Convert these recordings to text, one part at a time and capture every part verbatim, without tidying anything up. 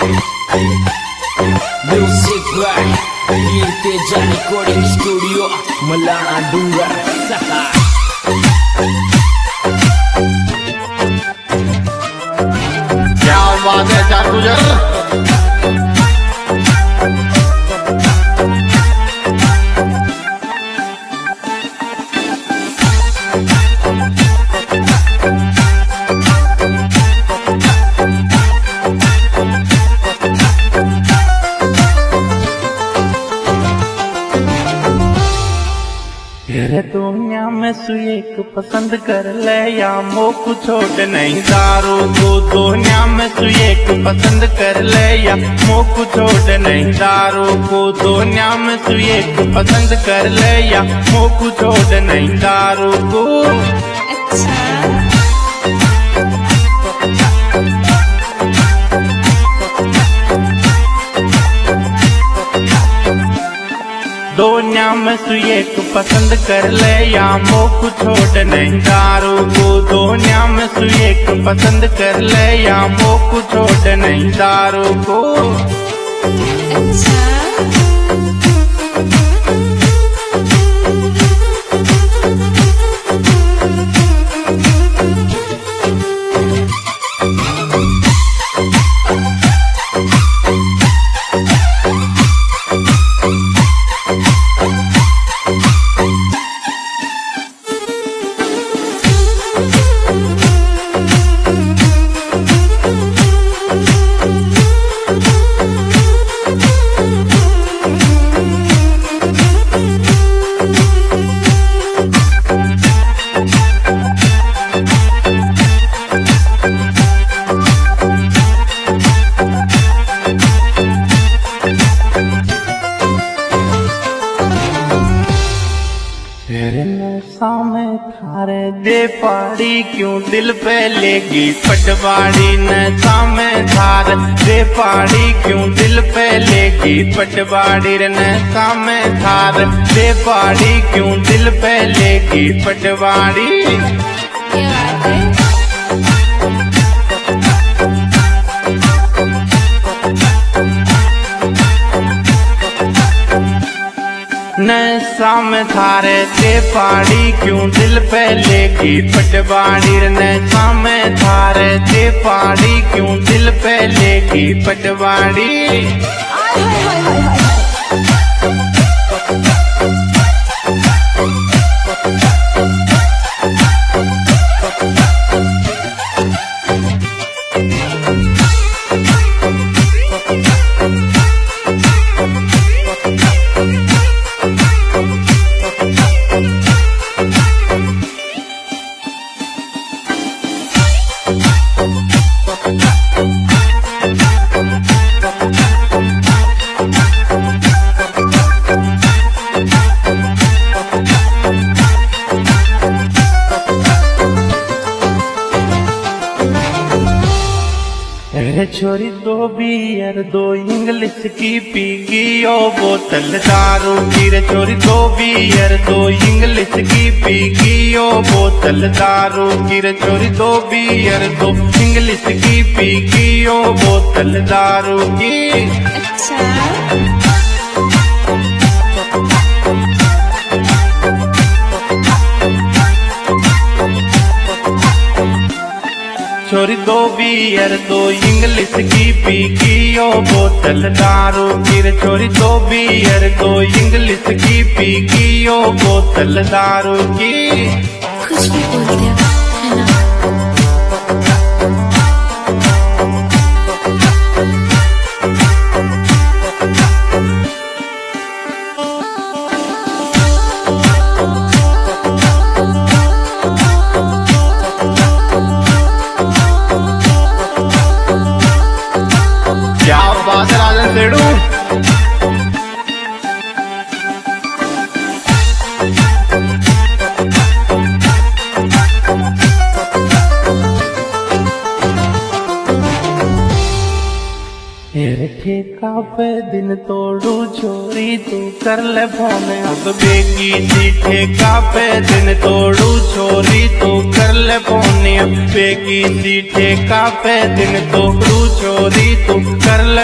Music by Lir Teja Recording Studio Melana Dungar. क्या बात है चार गुजर। तेरे दुनिया में सुएक पसंद कर ले या मोक छोड़ नहीं दारू को। दुनिया में सुएक पसंद कर ले या मोक छोड़ नहीं दारू को। दुनिया में सुएक पसंद कर ले या मोक छोड़ नहीं दारू को। दुनिया में सुएक पसंद कर ले या मोक छोड़ नहीं दारू को। दुनिया में सुएक पसंद कर ले या मोक छोड़ नहीं दारू को। तेरे नशा में थारे दे पाड़ी क्यों दिल पे लेगी पटवाड़ी। नशा में थार दे पाड़ी क्यों दिल पे लेगी पटवाड़ी। नशा में थार दे पाड़ी क्यों दिल पे लेगी पटवाड़ी। नशा में थारे ते पाड़ी क्यों दिल पे लेगी पटवाड़ी। नशा में थारे ते पाड़ी क्यों दिल पे लेगी पटवाड़ी। अरे छोरी दो बियर दो इंग्लिश की पीगी ओ बोतल दारू की। रे छोरी दो बियर दो इंग्लिश की पीगी ओ बोतल दारू की। रे छोरी दो बियर दो इंग्लिश की पीगी ओ बोतल दारू की। छोरी दो बियर दो इंग्लिश की पीगी ओ बोतल दारू की। रे छोरी दो बियर दो इंग्लिश की पीगी ओ बोतल दारू की। कुछ भी बोलते हो है ना। क्या बात है राजन सेठू। तेरे ठेका पे दिन तोड़ू छोरी तू कर ले फोन अब बेगी सी। ठेका पे दिन तोड़ू छोरी तू कर ले फोन अब बेगी सी। ठेका पे दिन तोड़ू छोरी तू कर ले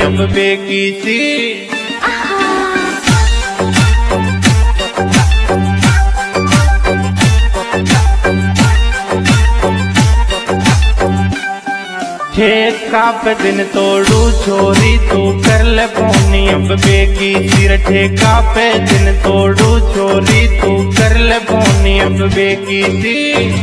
अब बेकी सी। ठेका पे दिन तोड़ू छोरी तू कर ले फोनी अब बेकी सी। ठेका पे दिन तोड़ू छोरी तू कर ले फोनी अब बेकी सी।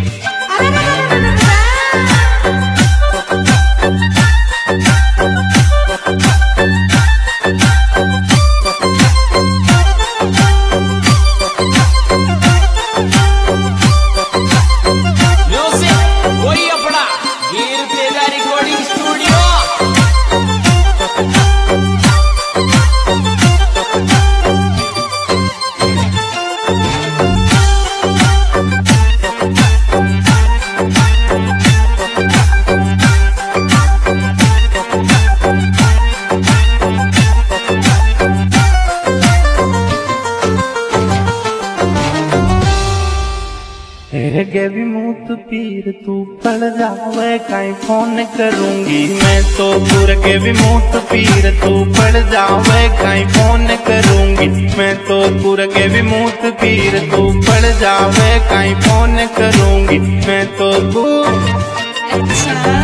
गे भी मूत पीर तू पड़ जावे काई फोन करूंगी मैं तो पूर के भी मूत पीर तू पड़ जावे काई फोन करूंगी मैं तो पूर के भी मूत पीर तू पड़ जावे काई फोन करूंगी मैं तो तू। अच्छा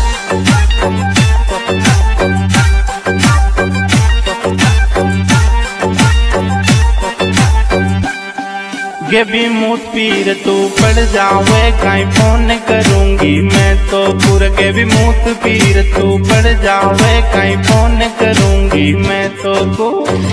गे भी मूत पीर तू पड़ जावे काई फोन करूंगी मैं तो पूर के भी मूत पीर तू पड़ जावे काई फोन करूंगी मैं तो को।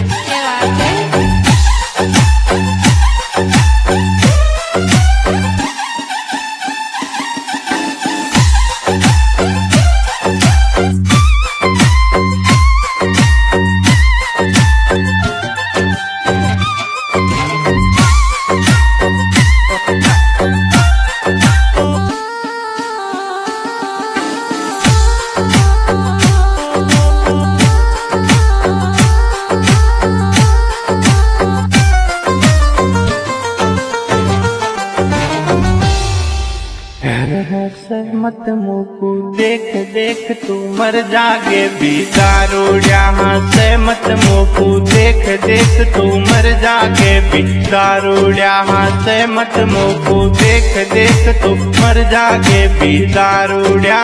मत मुकू देख देख तू मर जागे भी दारूड़िया से मत मुकू देख देख तू मर जागे भी दारूड़िया से मत मुकू देख देख तू मर जागे भी दारूड़िया।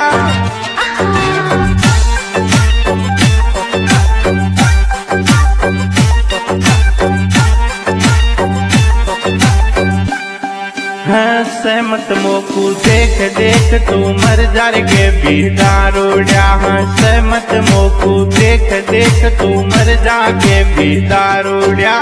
सहमत मोकू देख देख तू मर जागे भी दारूड़िया सहमत मोकू देख देख तू मर जागे भी दारूड़िया।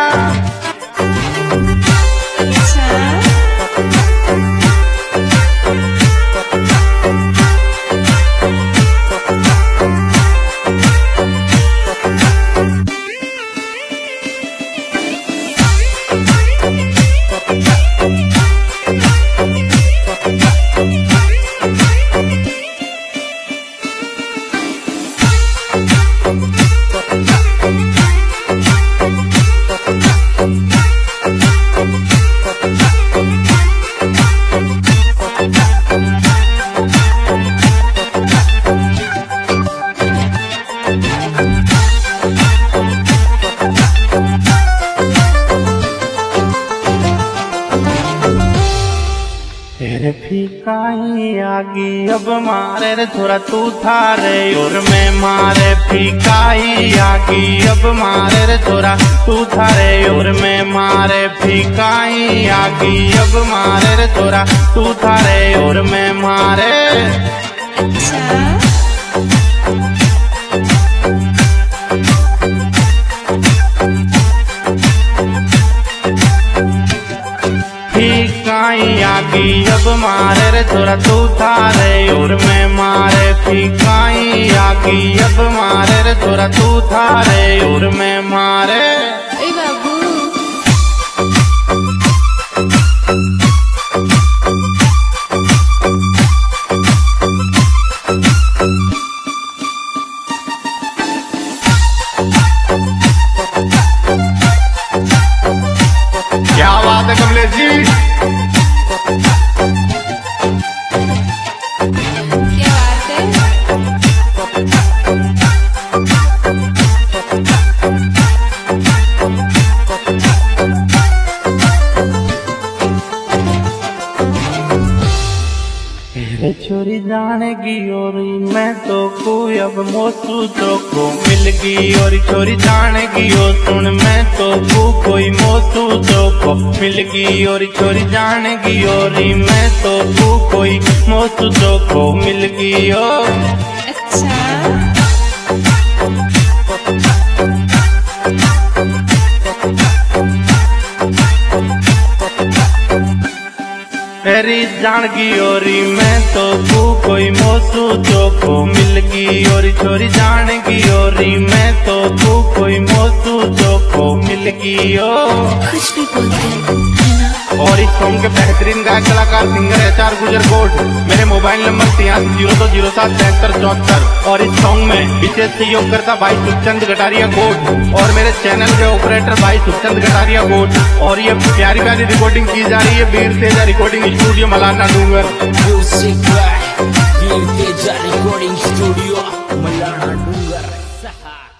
तेरे फीकाई आगी अब मारे रे थोड़ा तू थारे और मैं मारे फीकाई आगी अब मारे रे थोड़ा तू थारे और मैं मारे फीकाई आगी अब मारे रे थोड़ा तू थारे और मैं मारे। फीकाई आगी अब मारे रे थोड़ा तू थारे और मैं मारे फीकाई आगी अब मारे रे थोड़ा तू थारे और मैं मारे। ए बाबू क्या बात है कमलेश जी। क्या बात है। जानेगी और मैं तो कोई अब मोसू तो को मिल गई और छोरी जानेगी ओ सुन मैं तो को कोई मोसू तो को मिल गई और छोरी जानेगी और मैं तो को कोई मोसू तो को मिल गई ओ। अच्छा मेरी जानगी और मैं तो को कोई मोसू तो को मिल गई और छोरी जानगी और मैं तो को कोई मोसू तो को मिल गई ओ। कुछ भी बोलते हैं है ना। और इस सॉन्ग के बेहतरीन गायक कलाकार सिंगर एच आर गुजर कोट मेरे मोबाइल नंबर तिहासी जीरो दो जीरो सात तिहत्तर चौहत्तर और इस सॉन्ग में विशेष सहयोग करता भाई सुखचंद गटारिया कोट और मेरे चैनल के ऑपरेटर भाई सुखचंद गटारिया कोट और ये प्यारी प्यारी रिकॉर्डिंग की जा रही है Veer Teja recording studio Malana Doongar. Music by Veer Teja recording studio Malana Dungar.